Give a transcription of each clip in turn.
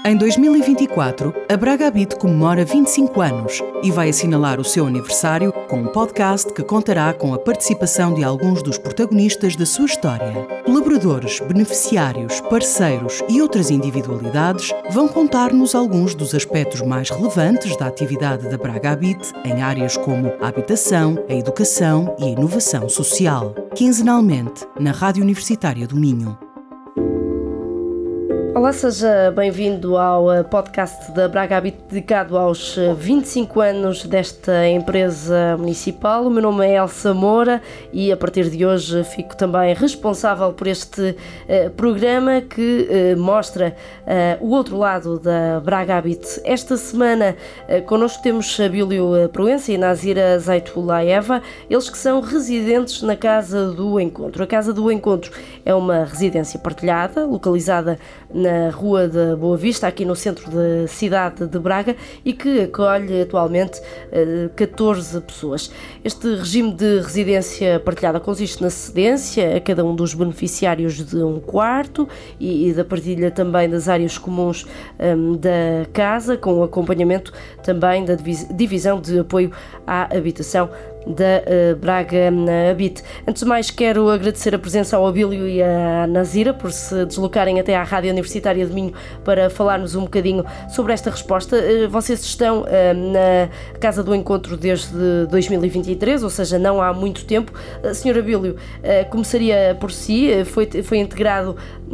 Em 2024, a Braga Habit comemora 25 anos e vai assinalar o seu aniversário com um podcast que contará com a participação de alguns dos protagonistas da sua história. Colaboradores, beneficiários, parceiros e outras individualidades vão contar-nos alguns dos aspectos mais relevantes da atividade da Braga Habit em áreas como a habitação, a educação e a inovação social. Quinzenalmente, na Rádio Universitária do Minho. Olá, seja bem-vindo ao podcast da Braga Habit dedicado aos 25 anos desta empresa municipal. O meu nome é Elsa Moura e a partir de hoje fico também responsável por este programa que mostra o outro lado da Braga Habit. Esta semana connosco temos Abílio Proença e Nazira Zaitulaeva, eles que são residentes na Casa do Encontro. A Casa do Encontro é uma residência partilhada, localizada na Rua da Boa Vista, aqui no centro da cidade de Braga, e que acolhe atualmente 14 pessoas. Este regime de residência partilhada consiste na cedência a cada um dos beneficiários de um quarto e da partilha também das áreas comuns da casa, com o acompanhamento também da divisão de apoio à habitação da Braga Habit. Antes de mais, quero agradecer a presença ao Abílio e à Nazira por se deslocarem até à Rádio Universitária de Minho para falarmos um bocadinho sobre esta resposta. Vocês estão na Casa do Encontro desde 2023, ou seja, não há muito tempo. Sr. Abílio, começaria por si, foi integrado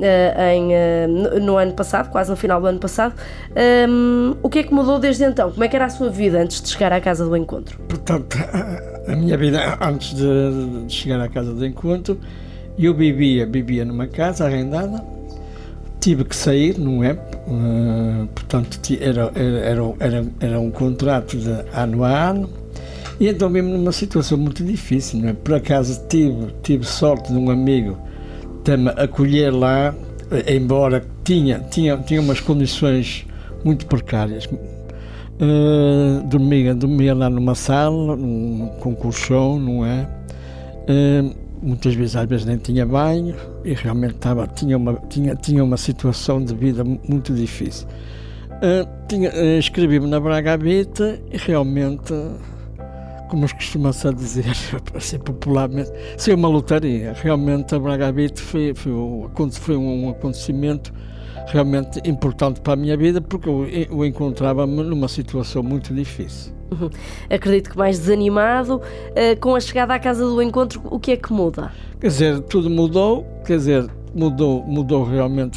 no ano passado, quase no final do ano passado. O que é que mudou desde então? Como é que era a sua vida antes de chegar à Casa do Encontro? Portanto, a minha vida antes de chegar à Casa do Encontro, eu vivia numa casa arrendada, tive que sair, não é? Portanto, era um contrato de ano a ano, e então vim numa situação muito difícil, não é? Por acaso tive sorte de um amigo de me acolher lá, embora tinha umas condições muito precárias. Dormia lá numa sala, com colchão, não é? Muitas vezes, às vezes nem tinha banho e realmente tinha uma situação de vida muito difícil. Inscrevi-me na Braga Habit e realmente, como costuma-se a dizer, assim popularmente, foi uma lotaria. Realmente a Braga Habit foi um acontecimento realmente importante para a minha vida, porque eu encontrava-me numa situação muito difícil. Acredito que mais desanimado. Com a chegada à Casa do Encontro, o que é que muda? Quer dizer, tudo mudou, mudou realmente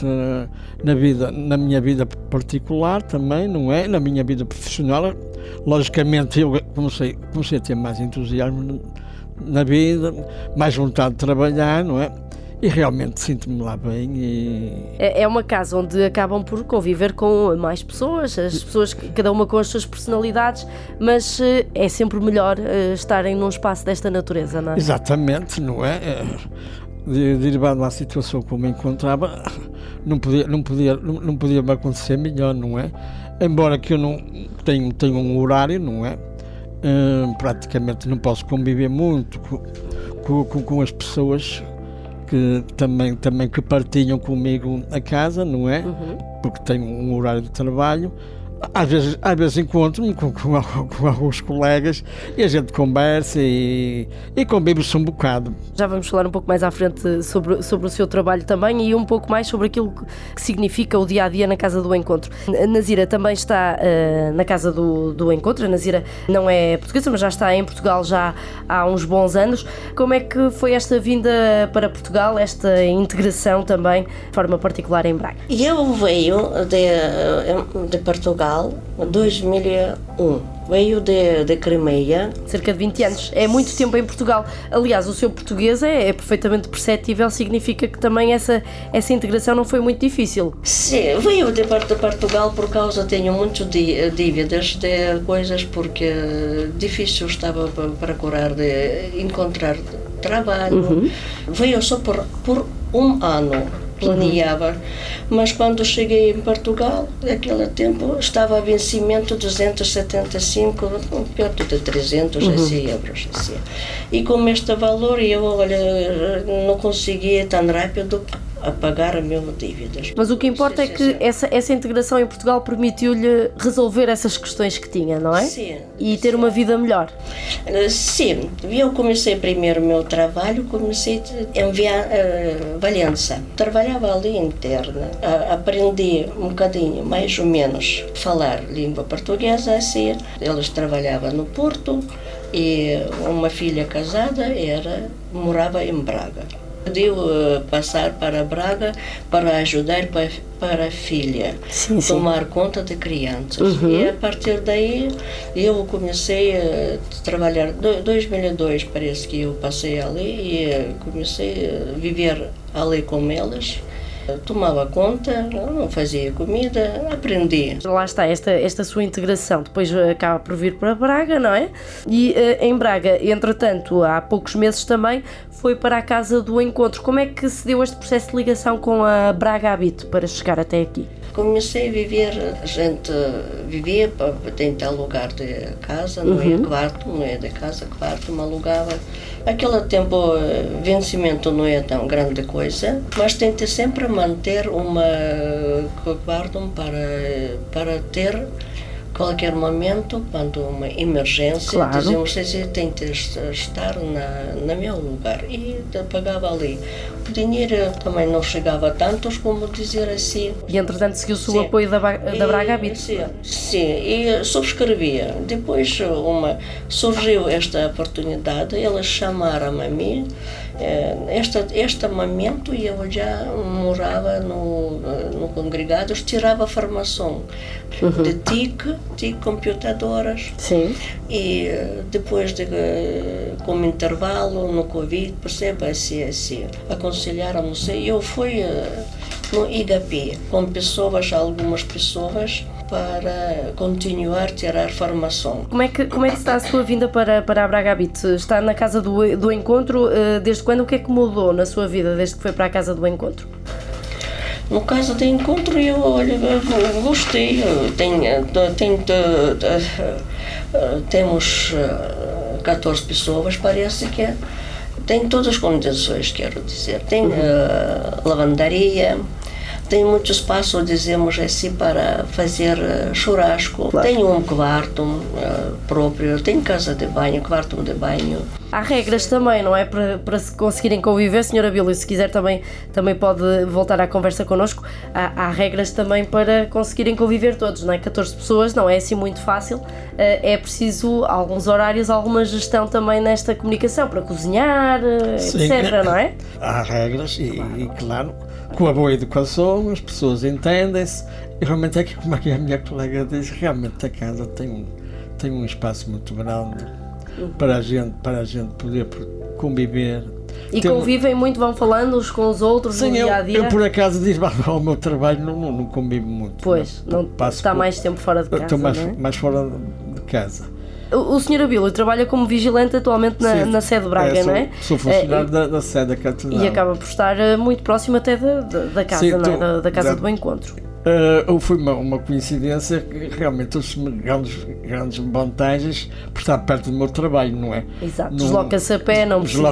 na minha vida particular também, não é? Na minha vida profissional. Logicamente eu comecei a ter mais entusiasmo na vida, mais vontade de trabalhar, não é? E realmente sinto-me lá bem. É uma casa onde acabam por conviver com mais pessoas, as pessoas, cada uma com as suas personalidades, mas é sempre melhor estarem num espaço desta natureza, não é? Exatamente, não é? Derivado da situação como me encontrava, não podia me acontecer melhor, não é? Embora que eu não tenho um horário, não é? Praticamente não posso conviver muito com as pessoas que também que partilham comigo a casa, não é? Porque tenho um horário de trabalho. Às vezes encontro-me com alguns colegas e a gente conversa e convive-se um bocado. Já vamos falar um pouco mais à frente sobre o seu trabalho também e um pouco mais sobre aquilo que significa o dia-a-dia na Casa do Encontro. A Nazira também está na Casa do Encontro. A Nazira não é portuguesa, mas já está em Portugal já há uns bons anos. Como é que foi esta vinda para Portugal, esta integração também, de forma particular em Braga? Eu venho de Portugal em 2001. Veio de Crimeia. Cerca de 20 anos. É muito tempo em Portugal. Aliás, o seu português é perfeitamente perceptível, significa que também essa integração não foi muito difícil. Sim, veio de Portugal por causa, tenho muitas dívidas de coisas, porque difícil estava para procurar de encontrar trabalho. Veio só por um ano. Planeava, mas quando cheguei em Portugal, naquele tempo, estava a vencimento 275, perto de 300 euros. Assim. E com este valor, eu não conseguia tão rápido a pagar as minhas dívidas. Mas o que importa é que essa integração em Portugal permitiu-lhe resolver essas questões que tinha, não é? Sim. E ter uma vida melhor. Sim, eu comecei primeiro o meu trabalho, comecei em Valença. Trabalhava ali interna, aprendi um bocadinho, mais ou menos, falar língua portuguesa assim. Eles trabalhavam no Porto e uma filha casada morava em Braga. Decidiu passar para Braga para ajudar para a filha, tomar conta de crianças. E a partir daí eu comecei a trabalhar, 2002 parece que eu passei ali e comecei a viver ali com elas. Tomava conta, não fazia comida, aprendi. Lá está, esta sua integração, depois acaba por vir para Braga, não é? E em Braga, entretanto, há poucos meses também, foi para a Casa do Encontro. Como é que se deu este processo de ligação com a Braga Habite para chegar até aqui? Comecei a viver, a gente vivia dentro do lugar de casa, não é quarto, não é de casa, quarto, me alugava. Aquele tempo, vencimento não é tão grande coisa, mas tentei sempre manter uma quarto para ter qualquer momento, quando uma emergência, dizemos assim, tem que estar no meu lugar. E pagava ali. O dinheiro também não chegava a tantos, como dizer assim. E entretanto seguiu-se o apoio da Braga Habite? Sim, e subscrevia. Depois surgiu esta oportunidade, eles chamaram-me a mim. Este momento eu já morava no Congregados, tirava formação de TIC, computadoras. Sim. E depois, como intervalo, no Covid, perceba assim, aconselharam, não sei, eu fui no IGAPI com algumas pessoas, para continuar a tirar formação. Como é que está a sua vinda para a Braga Habite? Está na Casa do Encontro, desde quando? O que é que mudou na sua vida desde que foi para a Casa do Encontro? No Casa do Encontro eu gostei, temos 14 pessoas, parece que tem todas as condições, quero dizer, tem lavandaria, tem muito espaço, dizemos assim, para fazer churrasco. Claro. Tem um quarto próprio, tem casa de banho, quarto de banho. Há regras também, não é? Para se conseguirem conviver, Sra. Abílio, se quiser também pode voltar à conversa connosco. Há regras também para conseguirem conviver todos, não é? 14 pessoas, não é assim muito fácil. É preciso alguns horários, alguma gestão também nesta comunicação, para cozinhar, etc., não é? Há regras e claro, com a boa educação, as pessoas entendem-se. E realmente como a minha colega diz, realmente a casa tem um espaço muito grande para a gente poder conviver. E convivem muito, vão falando uns com os outros no dia a dia? Eu por acaso diz, ao meu trabalho não convivo muito. Pois, não está mais tempo fora de casa. Estou mais fora de casa. O Sr. Abílio trabalha como vigilante atualmente na sede de Braga, não é? Sou funcionário da sede da Catedral. E acaba por estar muito próximo até da casa, sim, não é? Da Casa do Encontro. Foi uma coincidência que realmente grandes vantagens por estar perto do meu trabalho, não é? Exato, desloca-se a pé, não precisa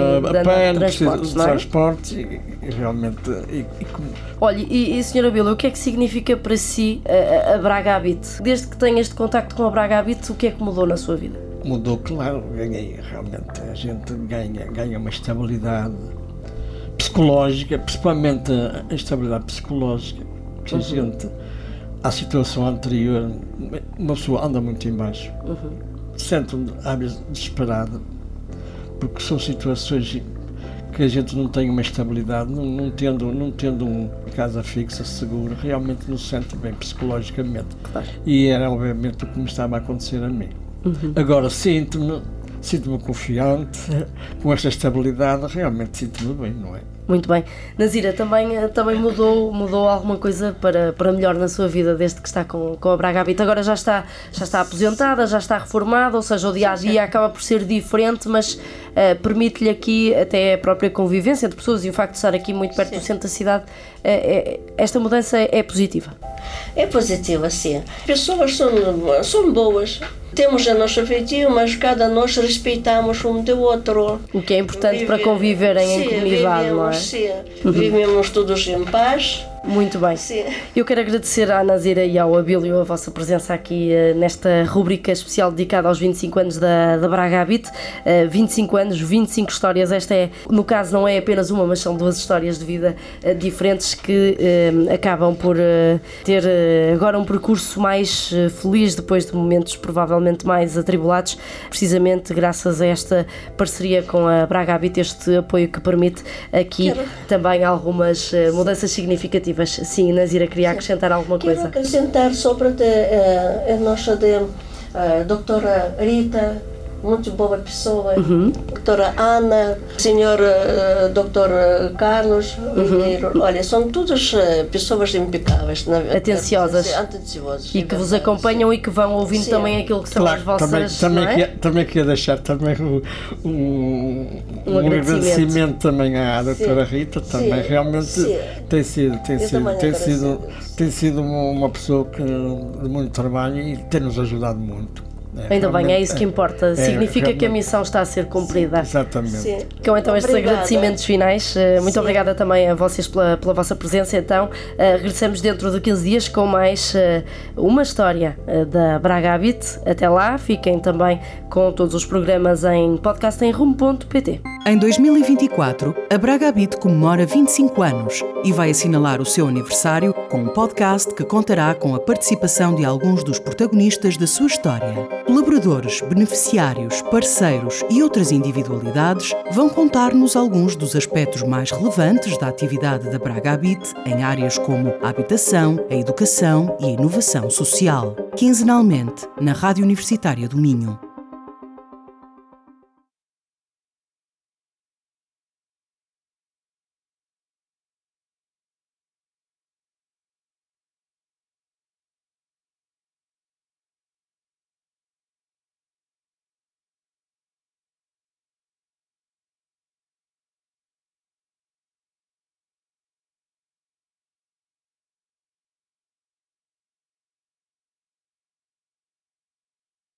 de transportes e realmente... Olha, e Sr. Abílio, o que é que significa para si a Braga Habite? Desde que tem este contacto com a Braga Habite, o que é que mudou na sua vida? Mudou, claro, ganhei realmente, a gente ganha uma estabilidade psicológica, principalmente a estabilidade psicológica. Que a gente, à situação anterior, uma pessoa anda muito em baixo, sente-me às vezes desesperada, porque são situações que a gente não tem uma estabilidade, não tendo uma casa fixa, segura, realmente não se sente bem psicologicamente. Claro. E era obviamente o que me estava a acontecer a mim. Agora sinto-me confiante, com esta estabilidade, realmente sinto-me bem, não é? Muito bem. Nazira, também mudou alguma coisa para melhor na sua vida desde que está com a Braga Habite? Agora já está aposentada, já está reformada, ou seja, o dia-a-dia acaba por ser diferente, mas permite-lhe aqui até a própria convivência entre pessoas e o facto de estar aqui muito perto do centro da cidade esta mudança é positiva? É positiva, sim. As pessoas são boas. Temos a nossa feitio, mas cada nós respeitamos um do outro. O que é importante para conviverem em comunidade, não é? Sim, vivemos todos em paz. Muito bem. Sim. Eu quero agradecer à Nazira e ao Abílio a vossa presença aqui nesta rubrica especial dedicada aos 25 anos da Braga Habit. 25 anos, 25 histórias. Esta no caso, não é apenas uma, mas são 2 histórias de vida diferentes que acabam por ter agora um percurso mais feliz depois de momentos provavelmente mais atribulados, precisamente graças a esta parceria com a Braga Habit, este apoio que permite aqui também algumas mudanças significativas. Sim, Nazira, queria acrescentar alguma coisa? Quero acrescentar sobre a nossa doutora Rita, muito boa pessoa, doutora Ana, senhor doutor Carlos, olha, são todas pessoas impecáveis, atenciosas, e que vos acompanham e que vão ouvindo também aquilo que são as vossas... Também queria deixar também um agradecimento também à doutora Rita, também realmente tem sido uma pessoa de muito trabalho e tem-nos ajudado muito. Ainda bem, é isso que importa. Significa que a missão está a ser cumprida. Exatamente. Sim. Então estes agradecimentos finais. Muito obrigada também a vocês pela vossa presença. Então, regressamos dentro de 15 dias com mais uma história da Braga Habit. Até lá, fiquem também com todos os programas em podcast em rumo.pt. Em 2024, a Braga Habit comemora 25 anos e vai assinalar o seu aniversário com um podcast que contará com a participação de alguns dos protagonistas da sua história. Colaboradores, beneficiários, parceiros e outras individualidades vão contar-nos alguns dos aspectos mais relevantes da atividade da Braga Habit em áreas como a habitação, a educação e a inovação social. Quinzenalmente, na Rádio Universitária do Minho.